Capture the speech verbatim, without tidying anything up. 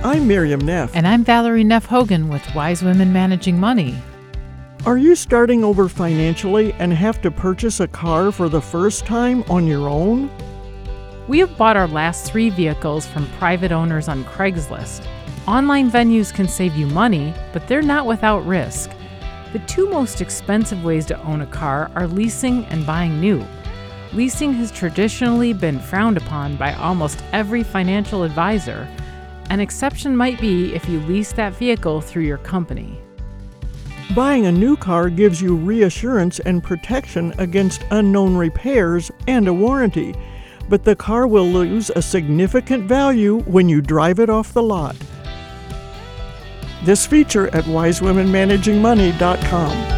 I'm Miriam Neff. And I'm Valerie Neff Hogan with Wise Women Managing Money. Are you starting over financially and have to purchase a car for the first time on your own? We have bought our last three vehicles from private owners on Craigslist. Online venues can save you money, but they're not without risk. The two most expensive ways to own a car are leasing and buying new. Leasing has traditionally been frowned upon by almost every financial advisor. An exception might be if you lease that vehicle through your company. Buying a new car gives you reassurance and protection against unknown repairs and a warranty, but the car will lose a significant value when you drive it off the lot. This feature at wise women managing money dot com.